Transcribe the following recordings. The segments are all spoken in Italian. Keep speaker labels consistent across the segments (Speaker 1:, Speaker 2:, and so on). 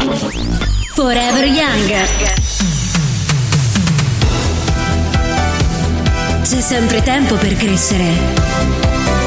Speaker 1: Forever Young. C'è sempre tempo per crescere.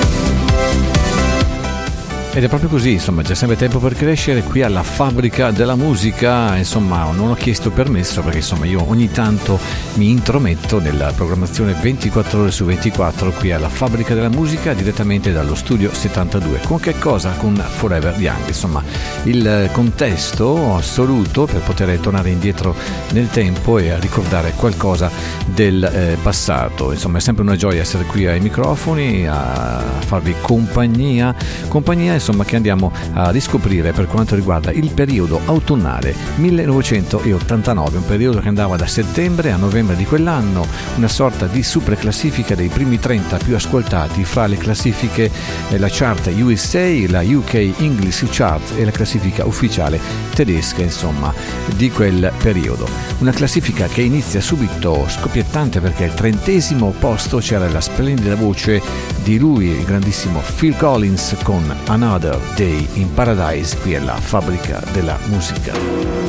Speaker 2: Ed è proprio così, insomma, c'è sempre tempo per crescere qui alla Fabbrica della Musica. Insomma, non ho chiesto permesso perché insomma io ogni tanto mi intrometto nella programmazione 24 ore su 24 qui alla Fabbrica della Musica, direttamente dallo studio 72. Con che cosa? Con Forever Young, insomma, il contesto assoluto per poter tornare indietro nel tempo e a ricordare qualcosa del passato. Insomma, è sempre una gioia essere qui ai microfoni a farvi compagnia, insomma, che andiamo a riscoprire per quanto riguarda il periodo autunnale 1989, un periodo che andava da settembre a novembre di quell'anno, una sorta di super classifica dei primi 30 più ascoltati fra le classifiche, la chart USA, la UK English Chart e la classifica ufficiale tedesca, insomma, di quel periodo. Una classifica che inizia subito scoppiettante perché al 30° posto c'era la splendida voce di lui, il grandissimo Phil Collins, con Another Day in Paradise qui alla Fabbrica della Musica.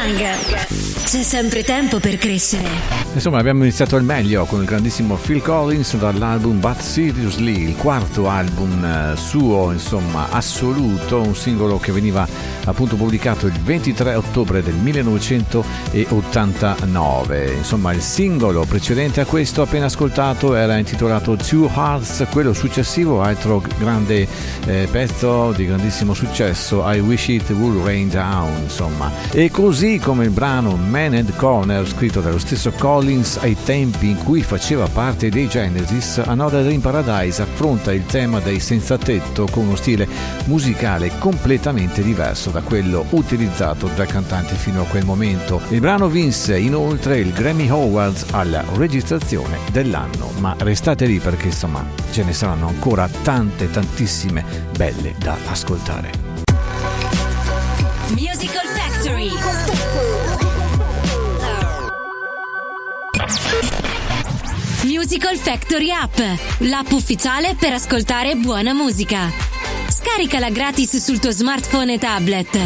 Speaker 1: Young. C'è sempre tempo per crescere.
Speaker 2: Insomma, abbiamo iniziato al meglio con il grandissimo Phil Collins dall'album But Seriously, il quarto album suo, insomma, assoluto, un singolo che veniva appunto pubblicato il 23 ottobre del 1989. Insomma, il singolo precedente a questo appena ascoltato era intitolato Two Hearts, quello successivo, altro grande pezzo di grandissimo successo, I Wish It Would Rain Down, insomma. E così come il brano Man and Corner, scritto dallo stesso Collins ai tempi in cui faceva parte dei Genesis, Another in Paradise affronta il tema dei senza tetto con uno stile musicale completamente diverso da quello utilizzato dal cantante fino a quel momento. Il brano vinse inoltre il Grammy Awards alla registrazione dell'anno, ma restate lì perché insomma ce ne saranno ancora tantissime belle da ascoltare.
Speaker 1: Musical Factory. Musical Factory App, l'app ufficiale per ascoltare buona musica. Scaricala gratis sul tuo smartphone e tablet.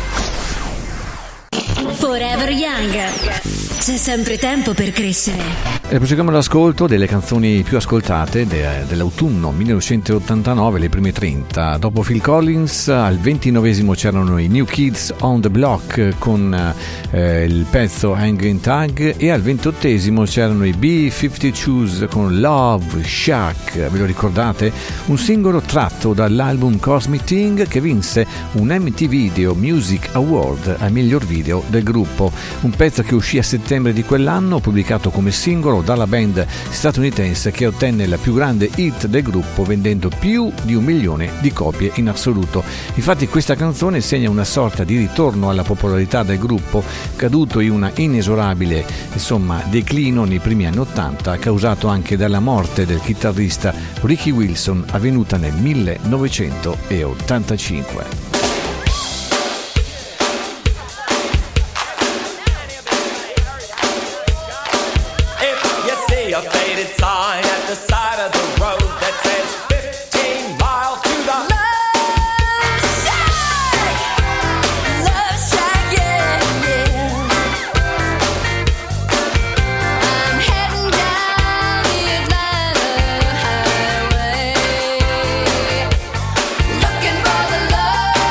Speaker 1: Forever Young. C'è sempre tempo per crescere.
Speaker 2: E proseguiamo l'ascolto delle canzoni più ascoltate dell'autunno 1989, le prime 30. Dopo Phil Collins, al 29esimo c'erano i New Kids on the Block con il pezzo Hanging Tag, e al 28esimo c'erano i B-52s con Love Shack. Ve lo ricordate? Un singolo tratto dall'album Cosmic Thing che vinse un MTV Video Music Award al miglior video del gruppo. Un pezzo che uscì a settembre di quell'anno, pubblicato come singolo dalla band statunitense, che ottenne la più grande hit del gruppo vendendo più di 1 milione di copie in assoluto. Infatti questa canzone segna una sorta di ritorno alla popolarità del gruppo, caduto in una inesorabile declino nei primi anni 80, causato anche dalla morte del chitarrista Ricky Wilson avvenuta nel 1985.
Speaker 3: A faded sign at the side of the road that says 15 miles to the Love Shack. Love Shack, yeah, yeah. I'm heading down the Atlanta highway, looking for the Love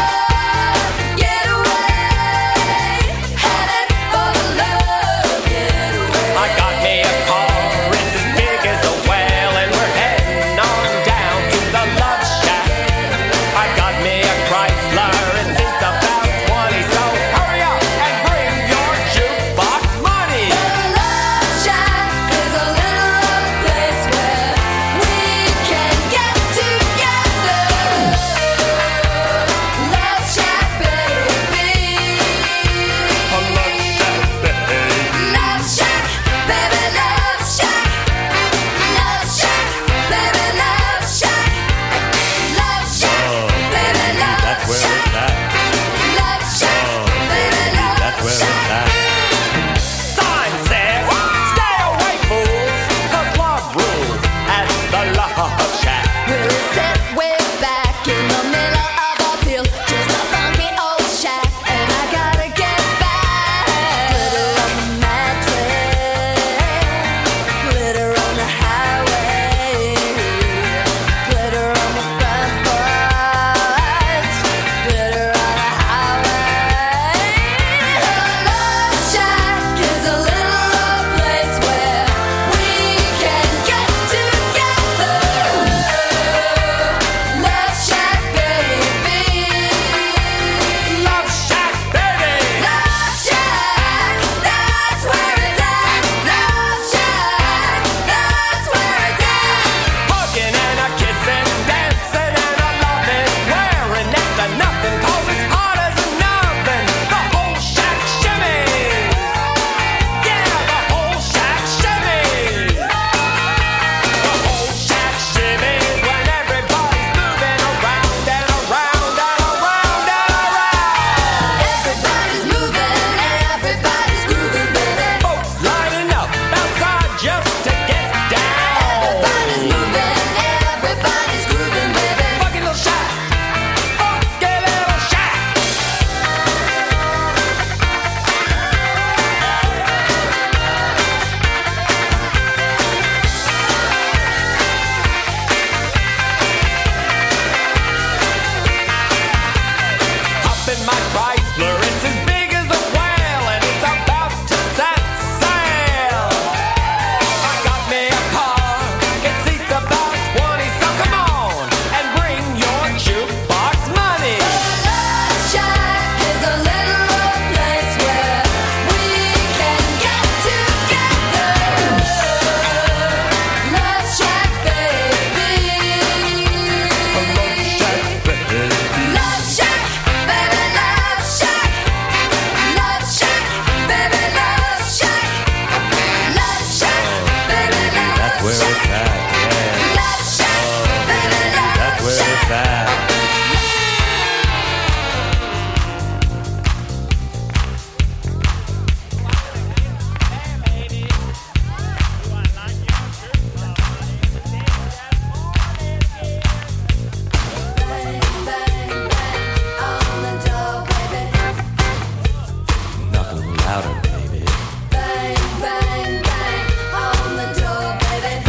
Speaker 4: louder, baby.
Speaker 3: Bang, bang, bang on the door, baby.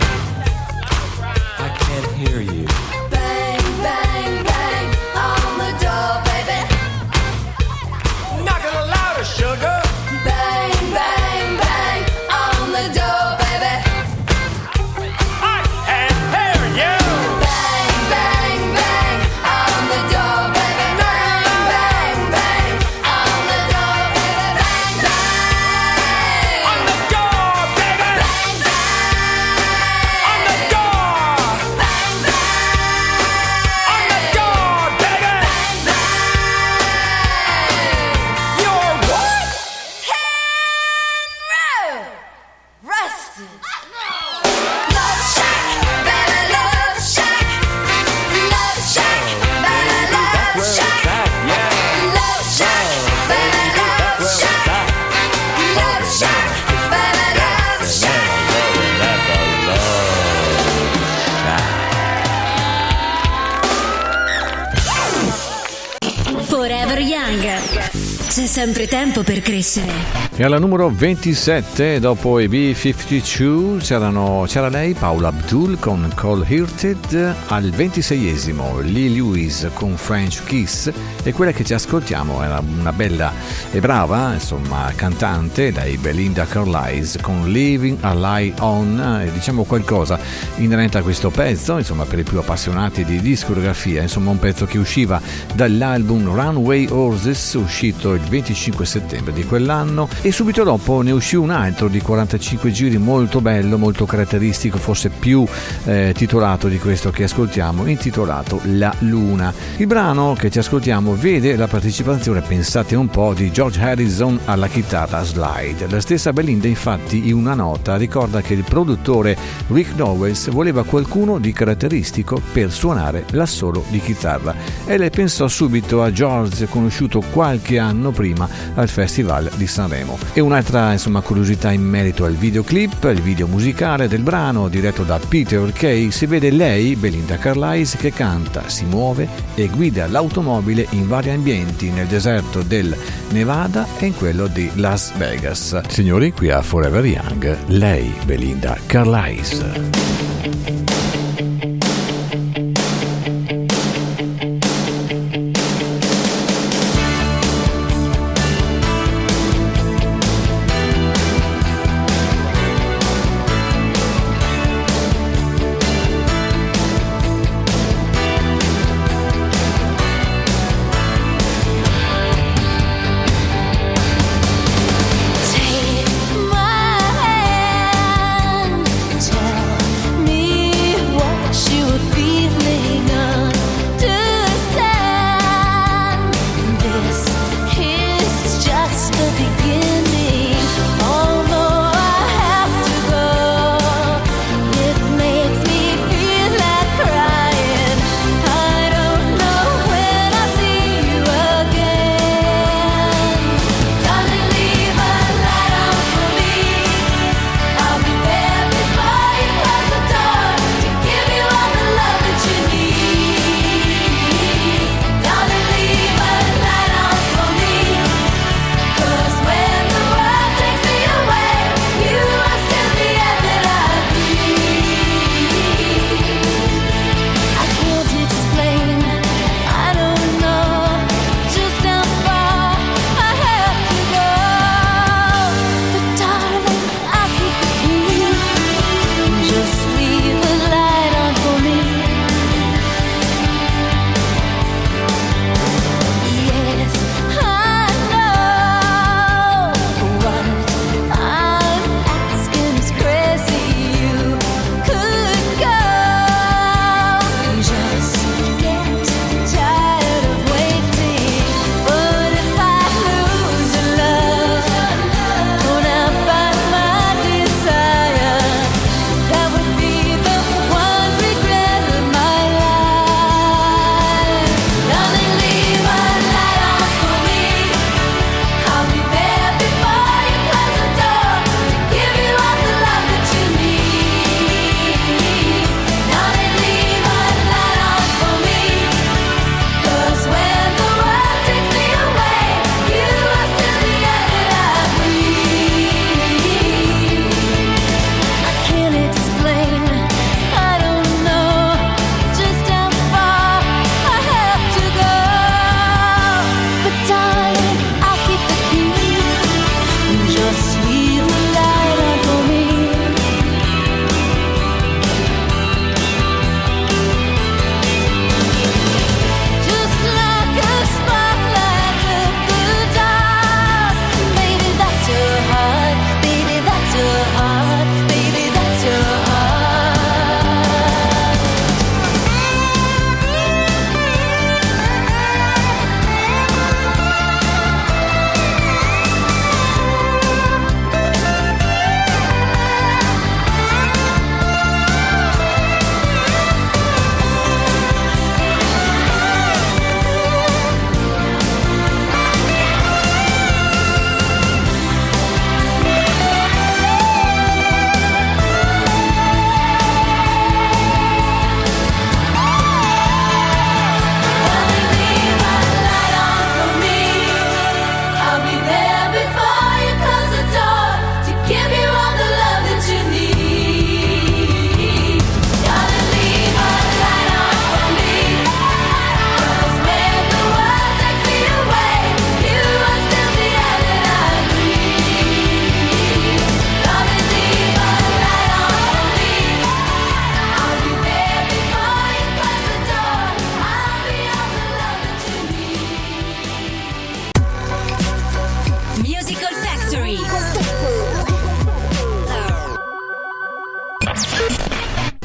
Speaker 4: I can't hear you.
Speaker 3: Bang, bang, bang on the door, baby.
Speaker 5: Knock it louder, sugar.
Speaker 3: Bang, bang, bang on the door, baby.
Speaker 5: I can't hear you.
Speaker 3: Bang, bang, bang on the door, baby. Bang, bang, bang on the door, baby. Bang, bang
Speaker 5: On the door, baby.
Speaker 3: bang, bang
Speaker 5: On the door.
Speaker 3: bang, bang
Speaker 5: On the door, baby. You're what?
Speaker 3: Rusted. Love Shack, baby, Love Shack. Love Shack, baby, Love Shack.
Speaker 4: Yeah.
Speaker 3: Love Shack, baby, Love Shack. Love Shack, baby, Love Shack.
Speaker 1: Forever Young. C'è sempre tempo per crescere.
Speaker 2: E alla numero 27, dopo i B-52, c'era lei, Paula Abdul con Cold Hearted. Al 26esimo, Lee Lewis con French Kiss. E quella che ci ascoltiamo era una bella e brava, insomma, cantante, dai Belinda Carlisle con Living a Lie On. E diciamo qualcosa inerente a questo pezzo, insomma, per i più appassionati di discografia, insomma, un pezzo che usciva dall'album Runway Horses, uscito il 25 settembre di quell'anno, e subito dopo ne uscì un altro di 45 giri molto bello, molto caratteristico, forse più titolato di questo che ascoltiamo, intitolato La Luna. Il brano che ci ascoltiamo vede la partecipazione, pensate un po', di George Harrison alla chitarra slide. La stessa Belinda infatti in una nota ricorda che il produttore Rick Nowels voleva qualcuno di caratteristico per suonare l'assolo di chitarra e lei pensò subito a George, conosciuto qualche anno prima al Festival di Sanremo. E un'altra, insomma, curiosità in merito al videoclip, il video musicale del brano diretto da Peter Kay, si vede lei, Belinda Carlisle, che canta, si muove e guida l'automobile in vari ambienti nel deserto del Nevada e in quello di Las Vegas. Signori, qui a Forever Young, lei, Belinda Carlisle.
Speaker 3: Take my hand, tell me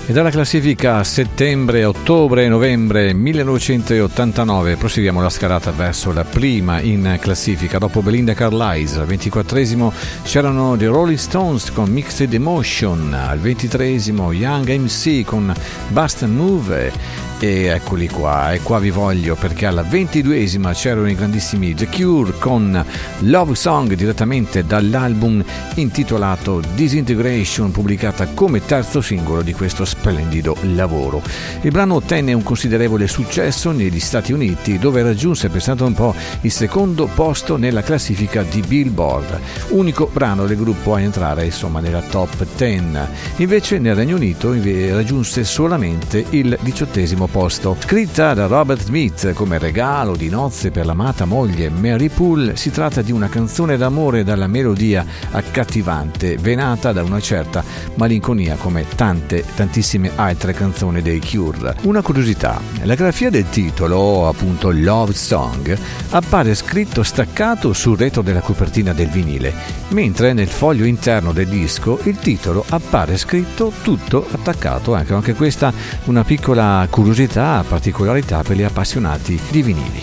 Speaker 2: E dalla classifica settembre-ottobre-novembre 1989 proseguiamo la scalata verso la prima in classifica. Dopo Belinda Carlisle, al 24esimo c'erano The Rolling Stones con Mixed Emotion, al 23esimo Young MC con Bust and Move. E eccoli qua, e qua vi voglio, perché alla 22esima c'erano i grandissimi The Cure con Love Song, direttamente dall'album intitolato Disintegration, pubblicata come terzo singolo di questo splendido lavoro. Il brano ottenne un considerevole successo negli Stati Uniti, dove raggiunse, pensate un po', il secondo posto nella classifica di Billboard, unico brano del gruppo a entrare insomma nella top 10. Invece nel Regno Unito raggiunse solamente il 18esimo posto. Scritta da Robert Smith come regalo di nozze per l'amata moglie Mary Poole, si tratta di una canzone d'amore dalla melodia accattivante, venata da una certa malinconia come tantissime altre canzoni dei Cure. Una curiosità: la grafia del titolo, appunto Love Song, appare scritto staccato sul retro della copertina del vinile, mentre nel foglio interno del disco il titolo appare scritto tutto attaccato. Anche questa una piccola curiosità, particolarità per gli appassionati di vinili.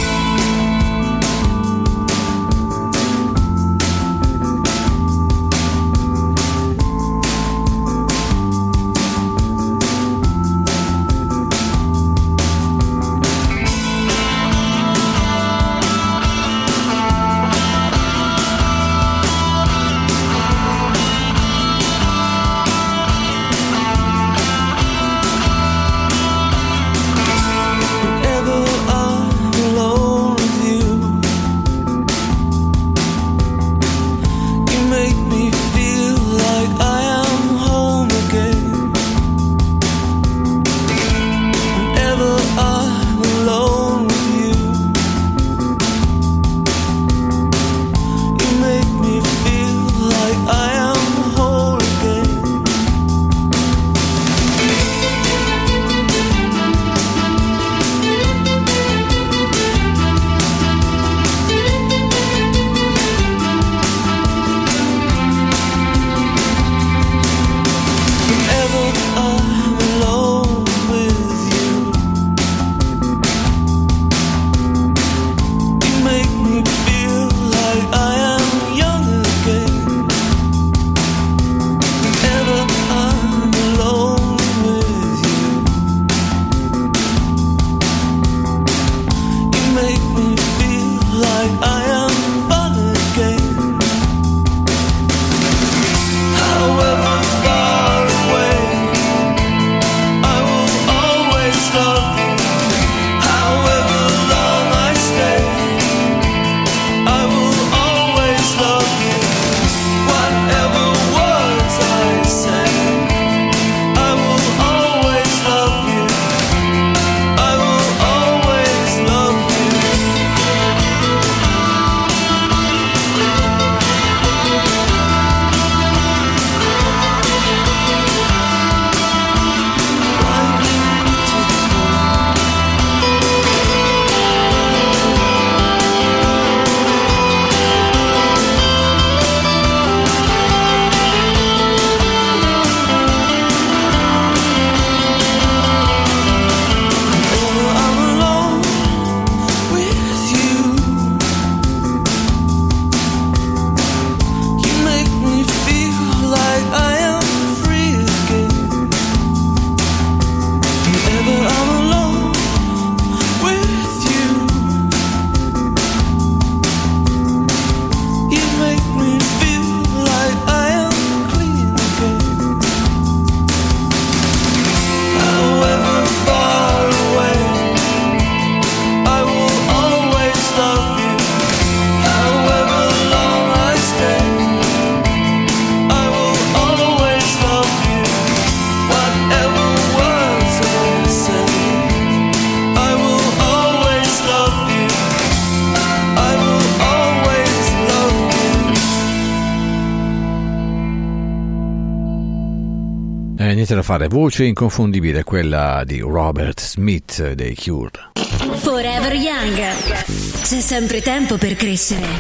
Speaker 2: Niente da fare, voce inconfondibile quella di Robert Smith dei Cure.
Speaker 1: Forever Young, c'è sempre tempo per crescere.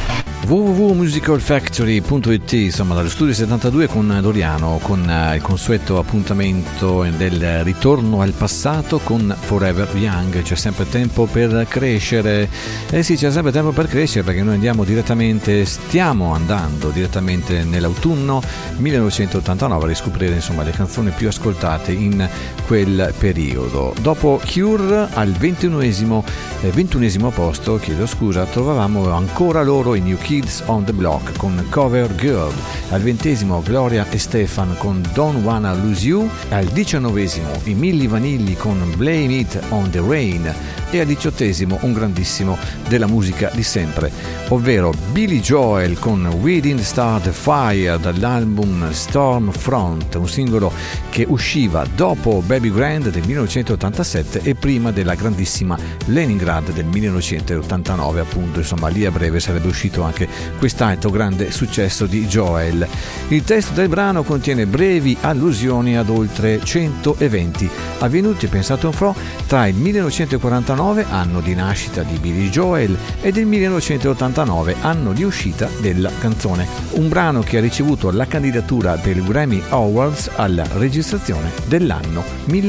Speaker 2: www.musicalfactory.it, insomma dallo studio 72 con Doriano, con il consueto appuntamento del ritorno al passato con Forever Young. C'è sempre tempo per crescere, sì, c'è sempre tempo per crescere, perché noi stiamo andando direttamente nell'autunno 1989 a riscoprire insomma le canzoni più ascoltate in quel periodo. Dopo Cure al 21esimo posto, chiedo scusa, trovavamo ancora loro, i New Kids on the Block con Cover Girl. Al 20esimo Gloria Estefan con Don't Wanna Lose You. Al 19esimo i Milli Vanilli con Blame It on the Rain. E al 18esimo un grandissimo della musica di sempre, ovvero Billy Joel con We Didn't Start the Fire dall'album Stormfront, un singolo che usciva dopo Baby Grand del 1987 e prima della grandissima Leningrad del 1989, appunto, insomma lì a breve sarebbe uscito anche quest'altro grande successo di Joel. Il testo del brano contiene brevi allusioni ad oltre 100 eventi avvenuti, pensate un po', tra il 1949, anno di nascita di Billy Joel, ed il 1989, anno di uscita della canzone. Un brano che ha ricevuto la candidatura per il Grammy Awards alla registrazione dell'anno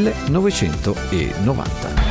Speaker 2: 1990.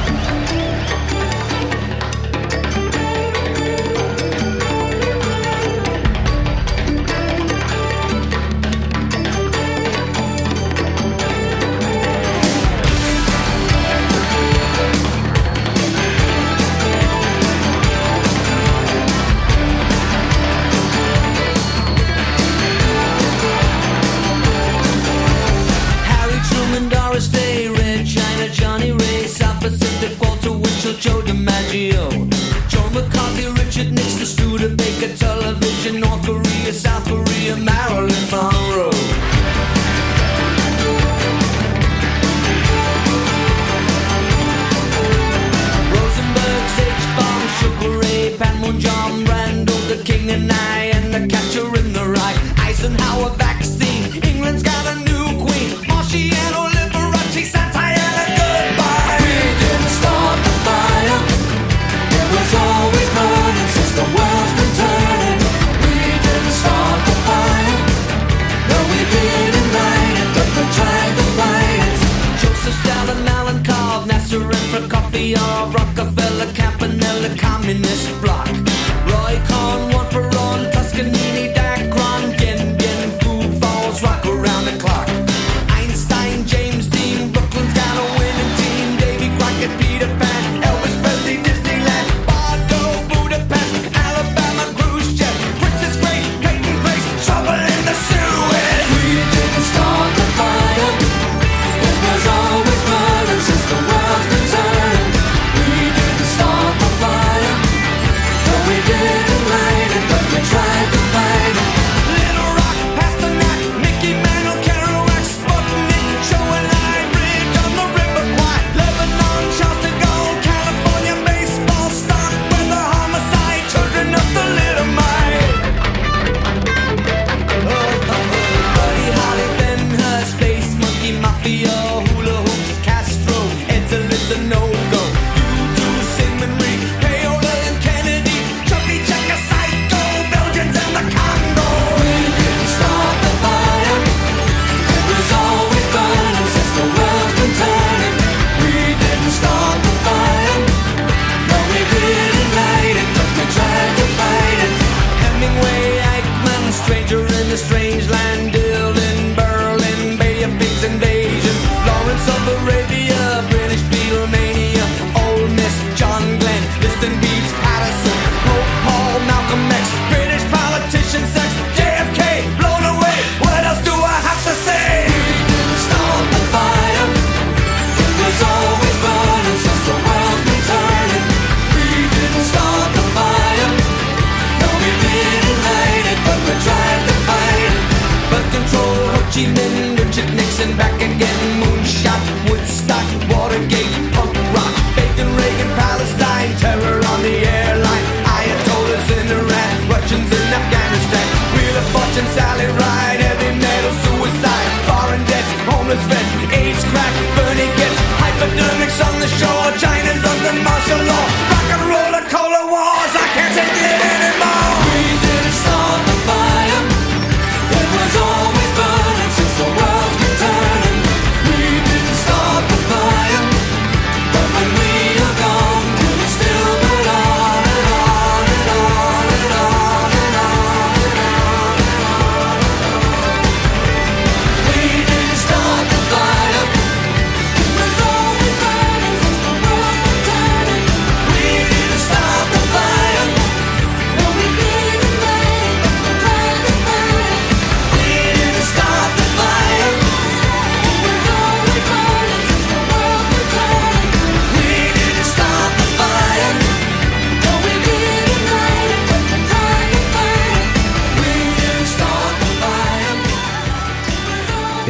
Speaker 3: Sally Ride, heavy metal, suicide, foreign debts, homeless vets, AIDS, crack, Bernie gets hypodermics on the shore, China's under martial law, rock and roller, cola wars, I can't take it anymore.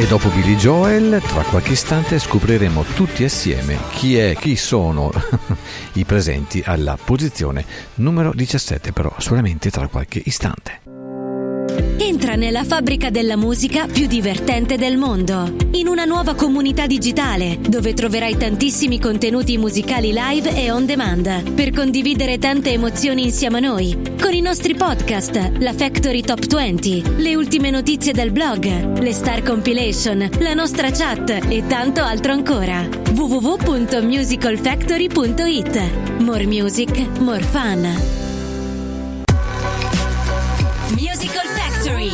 Speaker 2: E dopo Billy Joel, tra qualche istante scopriremo tutti assieme chi sono i presenti alla posizione numero 17, però solamente tra qualche istante.
Speaker 1: Entra nella fabbrica della musica più divertente del mondo, in una nuova comunità digitale dove troverai tantissimi contenuti musicali live e on demand per condividere tante emozioni insieme a noi, con i nostri podcast, la Factory Top 20, le ultime notizie del blog, le Star Compilation, la nostra chat e tanto altro ancora. www.musicalfactory.it. More music, more fun. Musical Factory.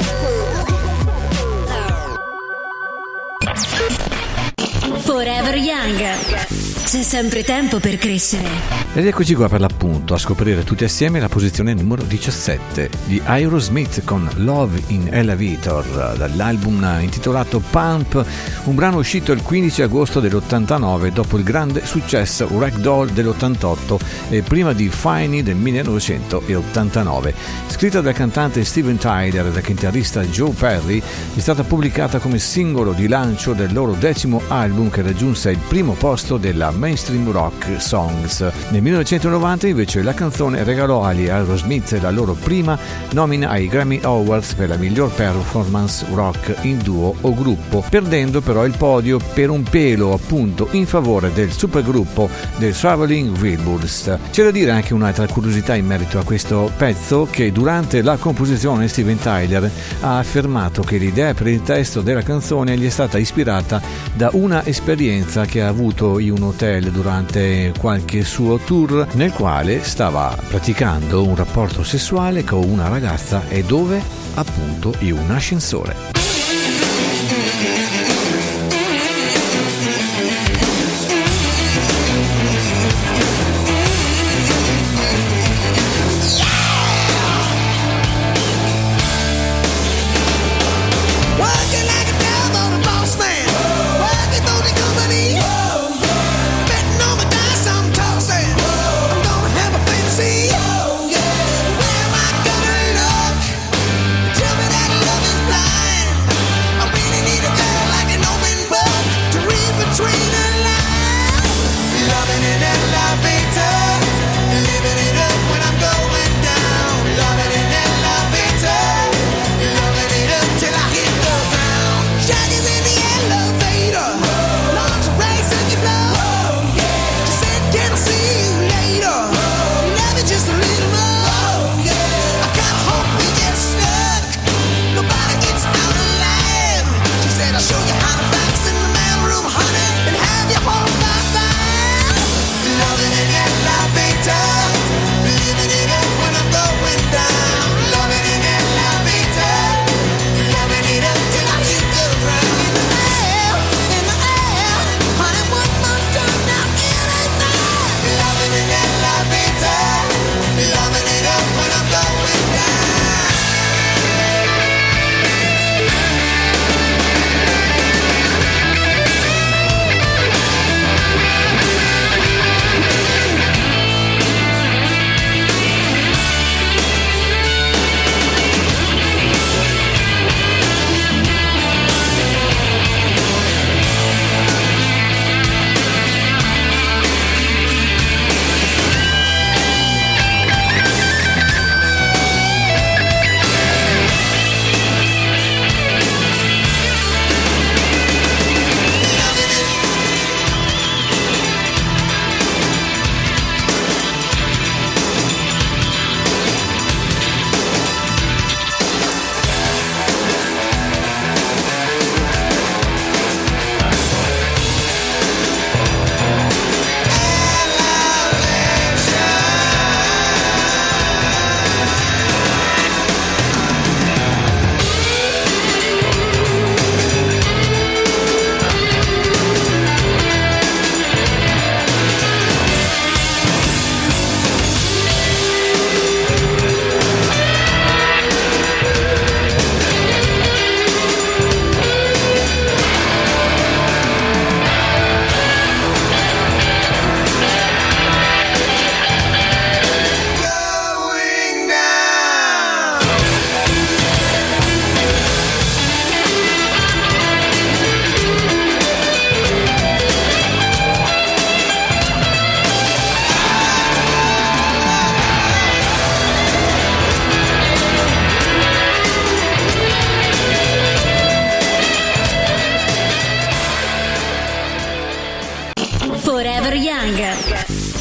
Speaker 1: Forever Young. C'è sempre tempo per crescere.
Speaker 2: Ed eccoci qua per l'appunto a scoprire tutti assieme la posizione numero 17 di Aerosmith con Love in Elevator, dall'album intitolato Pump, un brano uscito il 15 agosto dell'89 dopo il grande successo Ragdoll dell'88 e prima di Finey del 1989. Scritta dal cantante Steven Tyler e dal chitarrista Joe Perry, è stata pubblicata come singolo di lancio del loro 10° album che raggiunse il primo posto della Mainstream Rock Songs. Nel 1990 invece la canzone regalò agli Aerosmith la loro prima nomina ai Grammy Awards per la miglior performance rock in duo o gruppo, perdendo però il podio per un pelo appunto in favore del supergruppo del Traveling Wilburys. C'è da dire anche un'altra curiosità in merito a questo pezzo, che durante la composizione Steven Tyler ha affermato che l'idea per il testo della canzone gli è stata ispirata da una esperienza che ha avuto in un hotel durante qualche suo tour, nel quale stava praticando un rapporto sessuale con una ragazza e dove? Appunto in un ascensore.
Speaker 4: Working like a devil, the boss man. Working for the company. Betting on my dice, I'm tossing. I'm gonna have a fantasy. Where am I gonna look? Tell me that love is blind.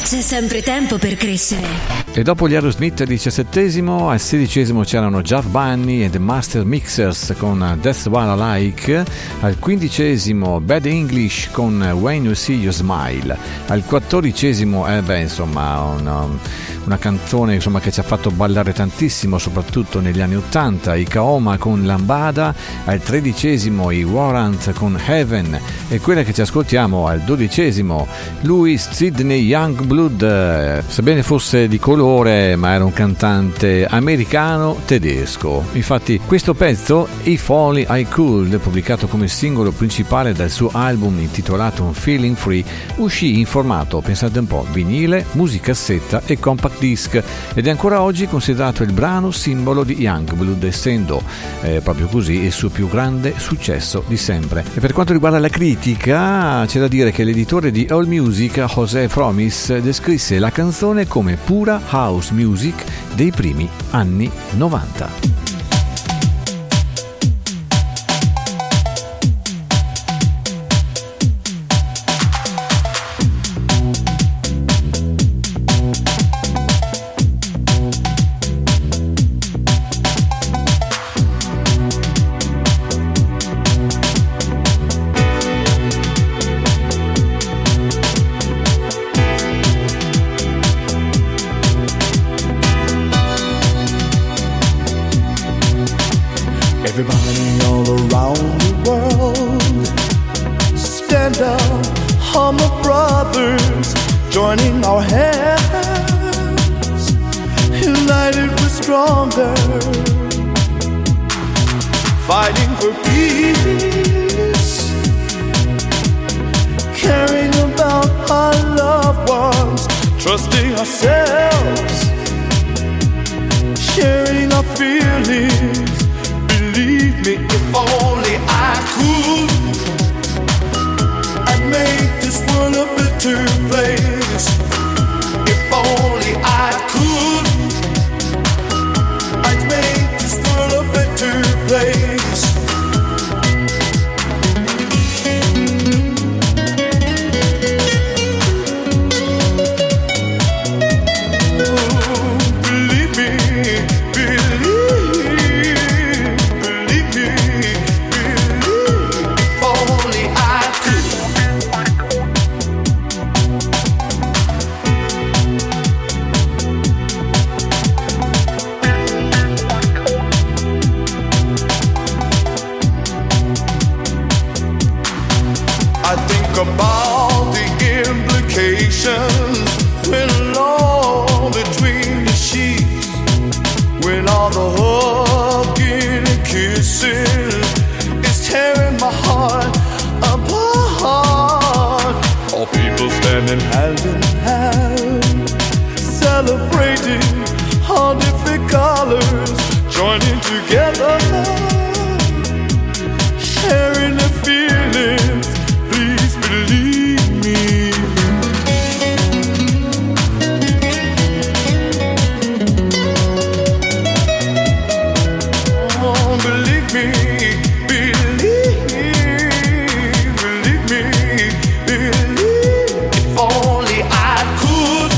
Speaker 1: C'è sempre tempo per crescere.
Speaker 2: E dopo gli Aerosmith al 17esimo, al 16esimo c'erano Jeff Bunny e The Master Mixers con That's What I Like, al 15esimo Bad English con When You See You Smile, al 14esimo una canzone che ci ha fatto ballare tantissimo soprattutto negli anni 80, i Kaoma con Lambada, al 13esimo i Warrant con Heaven, e quella che ci ascoltiamo al 12esimo Louis Sidney Youngblood, sebbene fosse di colore ma era un cantante americano-tedesco. Infatti questo pezzo, If Only I Could, pubblicato come singolo principale dal suo album intitolato Feeling Free, uscì in formato, pensate un po', vinile, musicassetta e compact disc, ed è ancora oggi considerato il brano simbolo di Youngblood, essendo proprio così il suo più grande successo di sempre. E per quanto riguarda la critica, c'è da dire che l'editore di AllMusic, José Fromis, descrisse la canzone come pura house music dei primi anni 90.
Speaker 6: Everybody all around the world, stand up, humble brothers, joining our hands, united we're stronger, fighting for peace, caring about our loved ones, trusting ourselves, sharing our feelings. Believe me, if only I could, I'd make this world a better place. If only I could, I'd make this world a better place. Believe me, about the implications when alone between the sheets, when all the hugging and kissing is tearing my heart apart. All people standing hand in hand, celebrating all different colors, joining together, sharing their feelings. Please believe me. Oh, believe me, believe me, believe. If only I could,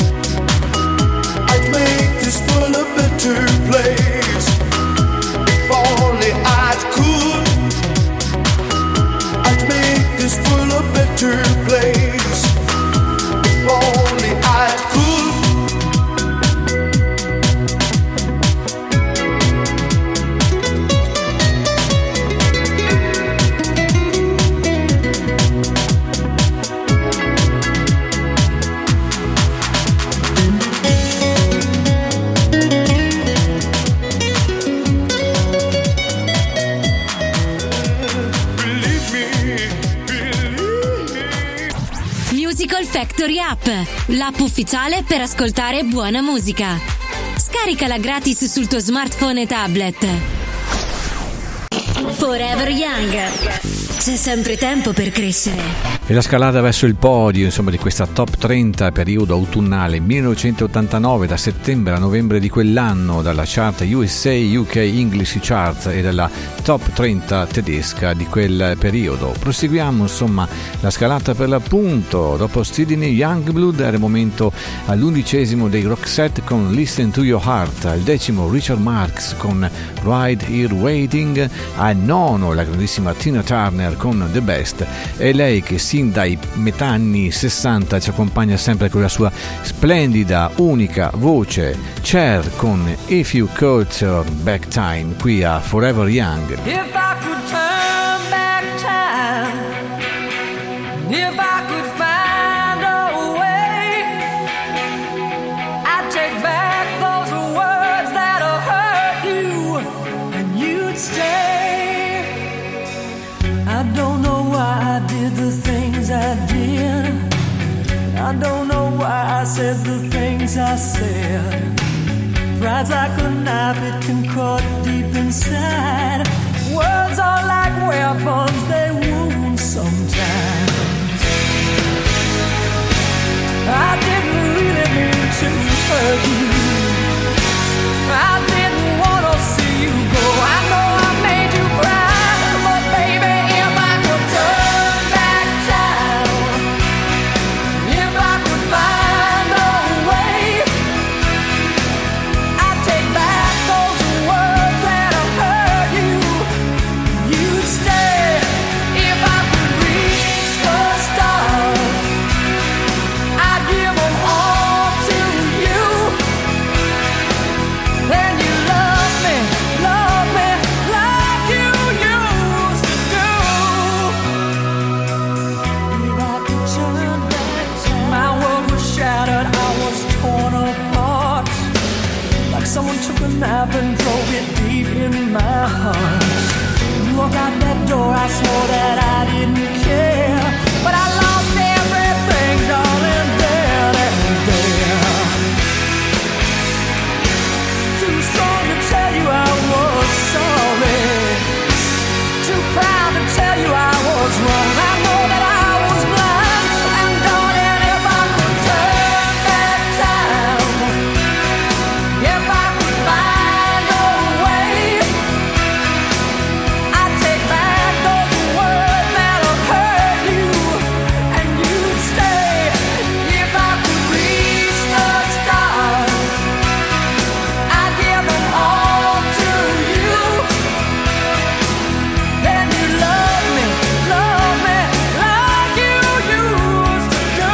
Speaker 6: I'd make this world a better place. If only I could, this world a better place. If only I could.
Speaker 1: Musical Factory App, l'app ufficiale per ascoltare buona musica. Scaricala gratis sul tuo smartphone e tablet. Forever Young. C'è sempre tempo per crescere.
Speaker 2: E la scalata verso il podio, insomma, di questa top 30 periodo autunnale 1989, da settembre a novembre di quell'anno, dalla chart USA UK English Chart e dalla top 30 tedesca di quel periodo. Proseguiamo, insomma, la scalata per l'appunto. Dopo Sidney Youngblood era il momento all'11° dei Roxette con Listen to Your Heart, al 10° Richard Marx con Right Here Waiting, al 9° la grandissima Tina Turner con The Best, e lei che sin dai metà anni 60 ci accompagna sempre con la sua splendida, unica voce, Cher con If You Could Turn Back Time, qui a Forever Young.
Speaker 3: If I could turn back time, if I could find a way, I'd take back those words that hurt you, and you'd stay. I don't know why I did the things I did. I don't know why I said the things I said. Pride's like a knife, it can cut deep inside. Words are like weapons, they wound sometimes. I didn't really mean to hurt you. I didn't want to see you go. I know I made you cry, but baby, if I could turn back time, if I could find a way, I'd take back those words that hurt you. You'd stay. If I could reach the stars, I'd give them all to you. Then you love me like you used to do. If I could turn back time, my world was shattered, I was torn apart, like someone took a knife and drove it deep in my heart. You walk out that door, I swore that I didn't care, but I lost everything, darling, there and there. Too strong to tell you I was sorry, too proud to tell you I was wrong. I know that I was blind, and darling, if I could turn back time, if I could find a way, I'd take back those words that hurt you, and you'd stay. If I could reach the stars, I'd give them all to you. Then you love me like you used to do.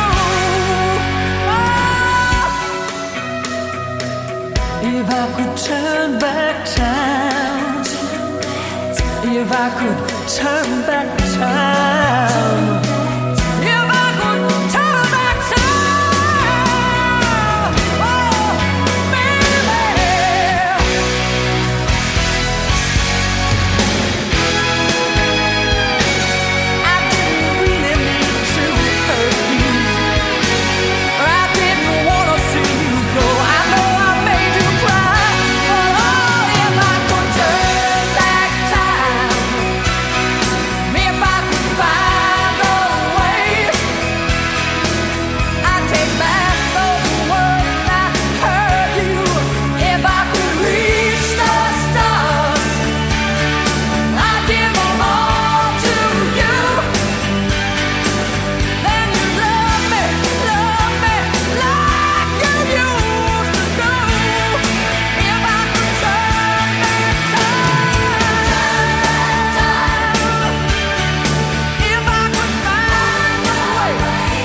Speaker 3: If I could turn back time, if I could turn back time, if I could turn back time, oh, baby. I didn't really mean to hurt you. I didn't want to see you go. I know I made you cry, but oh, if I could turn back time, if I could find a way, I'd take back those words that hurt you. If I could reach the stars, I'd give them all to you. Then you love me like you used to do. If I could turn back time, if I could find a way,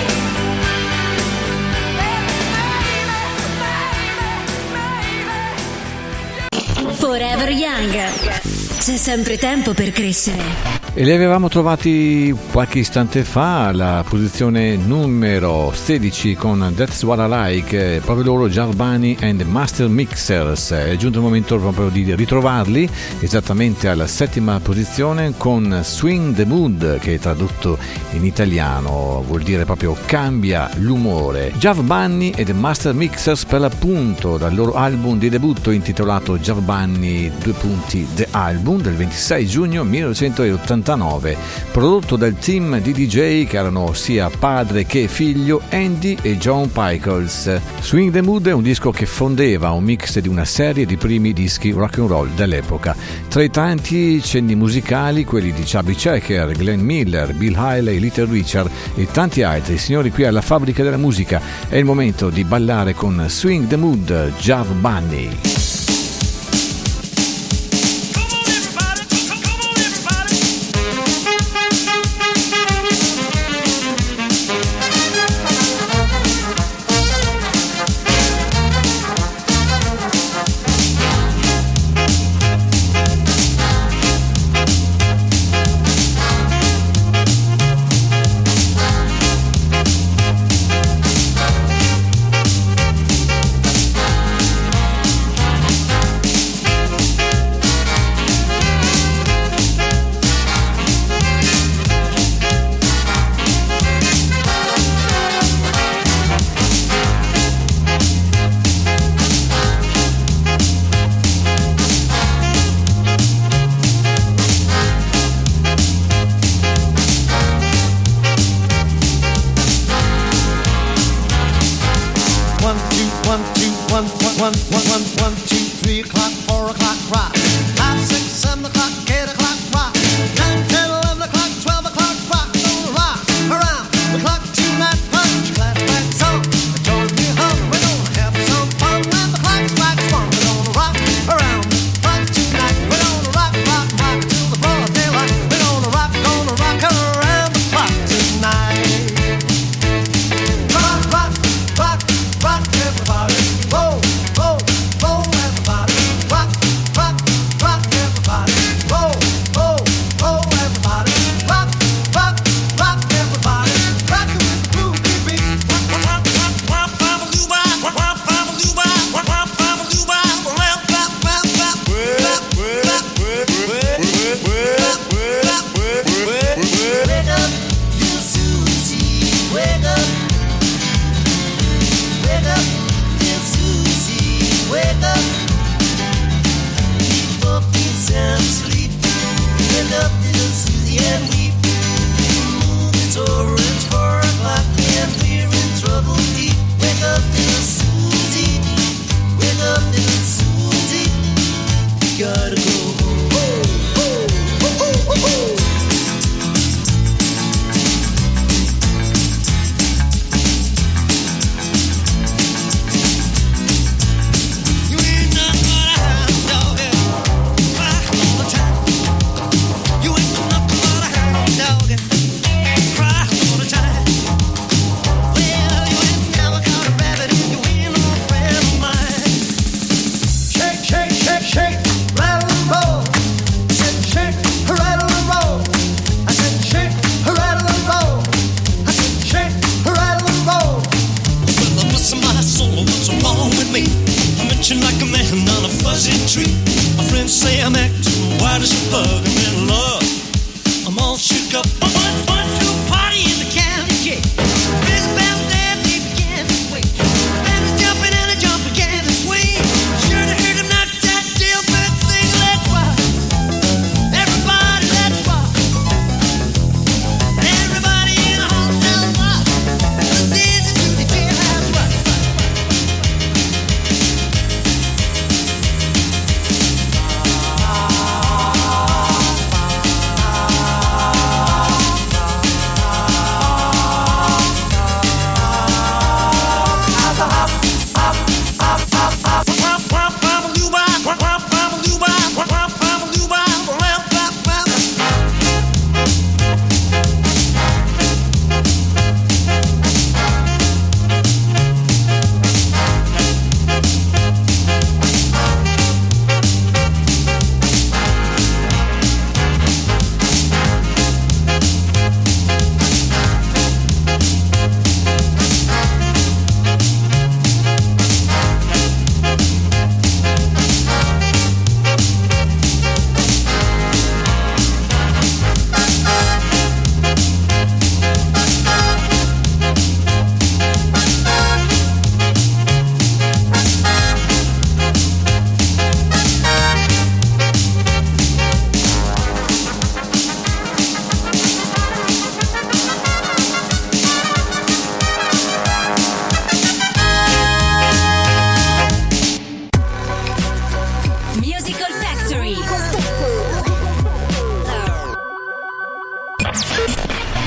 Speaker 3: baby.
Speaker 1: Forever Young. C'è sempre tempo per crescere.
Speaker 2: E li avevamo trovati qualche istante fa alla posizione numero 16 con That's What I Like, proprio loro, Giovanni and Master Mixers. È giunto il momento proprio di ritrovarli esattamente alla 7ª posizione con Swing the Mood, che tradotto in italiano vuol dire proprio cambia l'umore. Giovanni e The Master Mixers, per l'appunto, dal loro album di debutto intitolato Giovanni The Album del 26 giugno 1989. 1969, prodotto dal team di DJ che erano sia padre che figlio, Andy e John Pickles. Swing the Mood è un disco che fondeva un mix di una serie di primi dischi rock and roll dell'epoca. Tra i tanti cenni musicali, quelli di Chubby Checker, Glenn Miller, Bill Haley, Little Richard e tanti altri. Signori, qui alla Fabbrica della Musica è il momento di ballare con Swing the Mood, Jav Bunny.
Speaker 4: Rock, rock, rock, everybody. Whoa, whoa,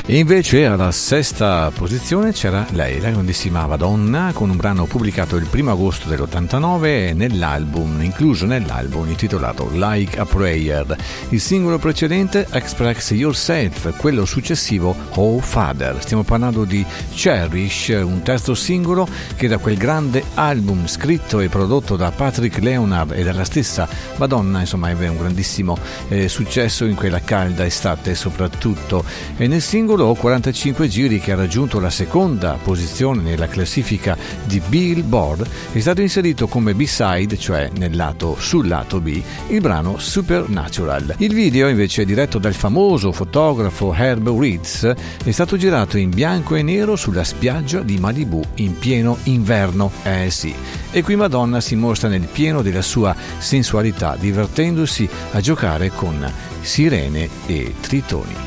Speaker 2: E invece alla sesta posizione c'era lei, la grandissima Madonna, con un brano pubblicato il 1 agosto dell'89 incluso nell'album intitolato Like a Prayer. Il singolo precedente Express Yourself, quello successivo Oh Father. Stiamo parlando di Cherish, un terzo singolo che da quel grande album scritto e prodotto da Patrick Leonard e dalla stessa Madonna, insomma, ebbe un grandissimo successo in quella calda estate soprattutto. E nel singolo 45 giri, che ha raggiunto la seconda posizione nella classifica di Billboard, è stato inserito come B-side, cioè sul lato B, il brano Supernatural. Il video, invece, diretto dal famoso fotografo Herb Ritts, è stato girato in bianco e nero sulla spiaggia di Malibu in pieno inverno. Sì. E qui Madonna si mostra nel pieno della sua sensualità, divertendosi a giocare con sirene e tritoni.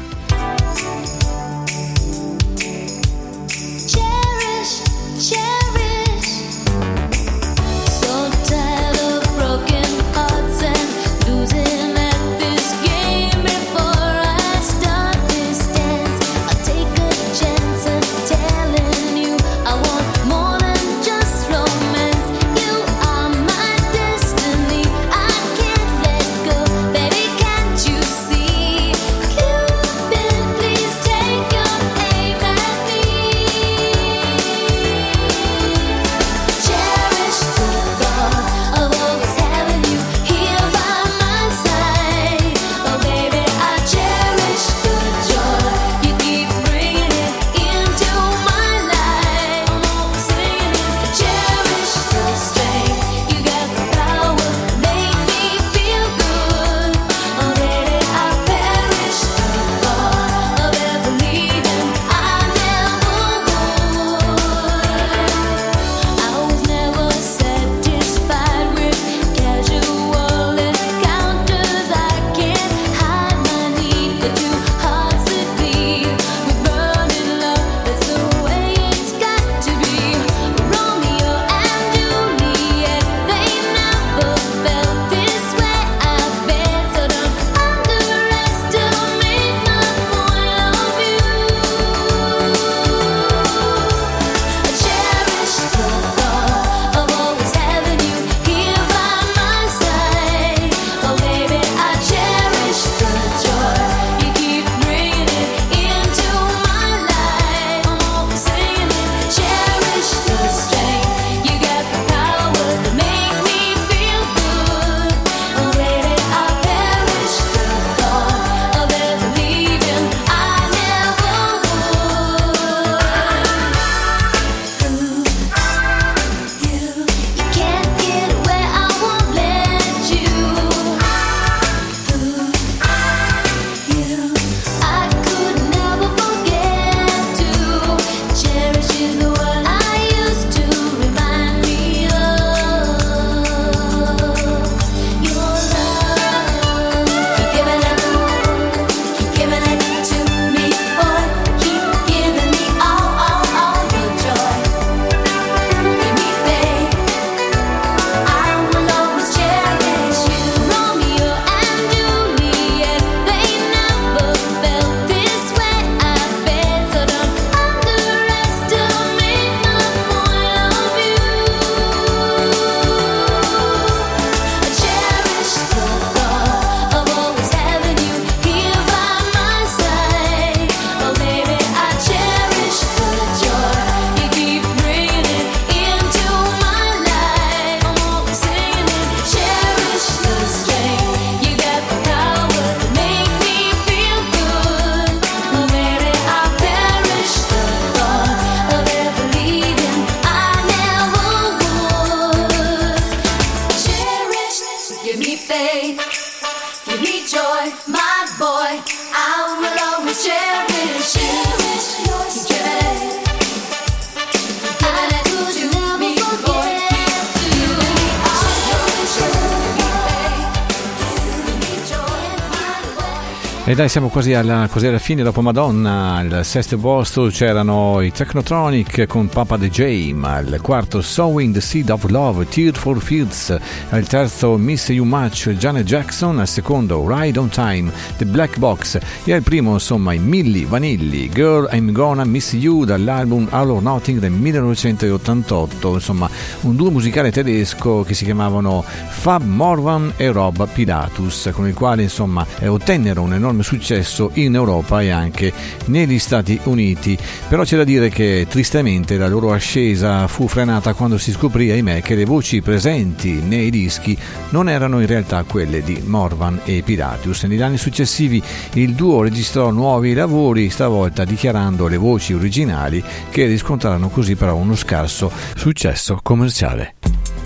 Speaker 2: E dai, siamo quasi alla fine. Dopo Madonna, al sesto posto c'erano i Technotronic con Papa the Jam, al quarto Sowing the Seed of Love, Tearful Fields, al terzo Miss You Much, Janet Jackson, al secondo Ride on Time, The Black Box, e al primo insomma i Milli Vanilli, Girl I'm Gonna Miss You, dall'album All or Nothing del 1988, insomma un duo musicale tedesco che si chiamavano Fab Morvan e Rob Pilatus, con il quale insomma ottennero un enorme successo in Europa e anche negli Stati Uniti. Però c'è da dire che tristemente la loro ascesa fu frenata quando si scoprì, ahimè, che le voci presenti nei dischi non erano in realtà quelle di Morvan e Pilatus. Negli anni successivi il duo registrò nuovi lavori, stavolta dichiarando le voci originali, che riscontrarono così però uno scarso successo commerciale.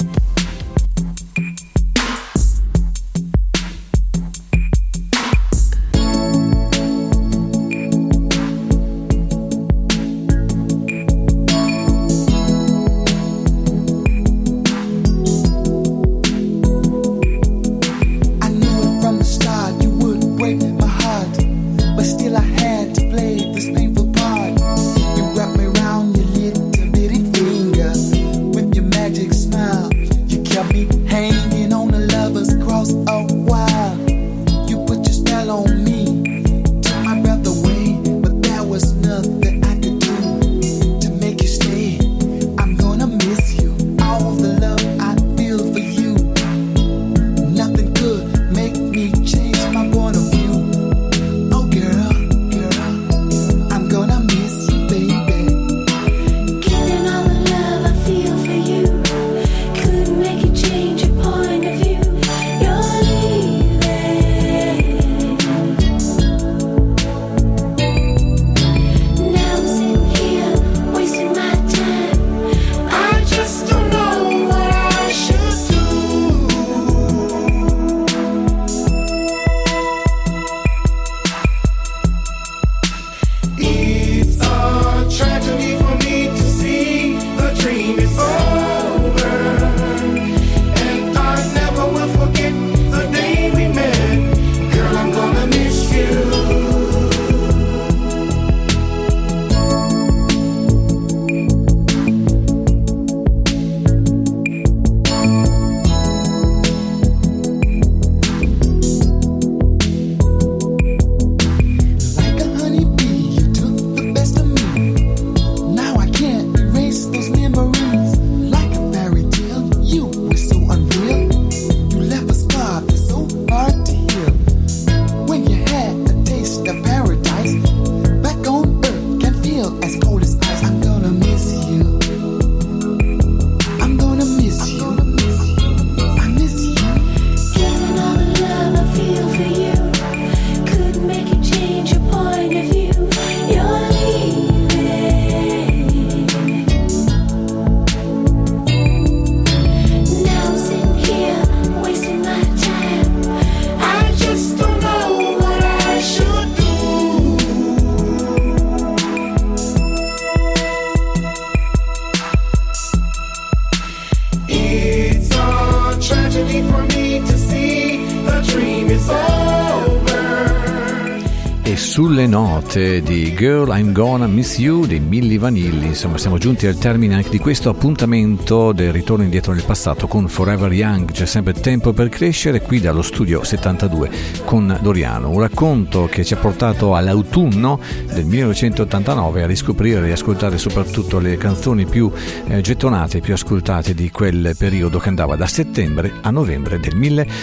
Speaker 2: Sulle note di Girl I'm Gonna Miss You dei Milli Vanilli, insomma siamo giunti al termine anche di questo appuntamento del ritorno indietro nel passato con Forever Young. C'è sempre tempo per crescere, qui dallo studio 72 con Doriano, un racconto che ci ha portato all'autunno del 1989 a riscoprire e riascoltare soprattutto le canzoni più gettonate, più ascoltate di quel periodo che andava da settembre a novembre del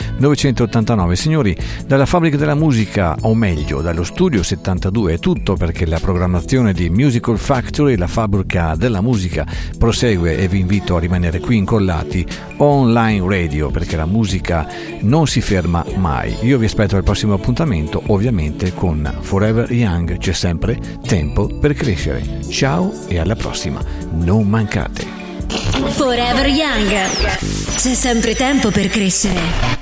Speaker 2: 1989. Signori, dalla fabbrica della musica, o meglio dallo studio 72 è tutto, perché la programmazione di Musical Factory, la fabbrica della musica, prosegue e vi invito a rimanere qui incollati online radio, perché la musica non si ferma mai. Io vi aspetto al prossimo appuntamento, ovviamente con Forever Young. C'è sempre tempo per crescere. Ciao e alla prossima, non mancate.
Speaker 1: Forever Young, c'è sempre tempo per crescere.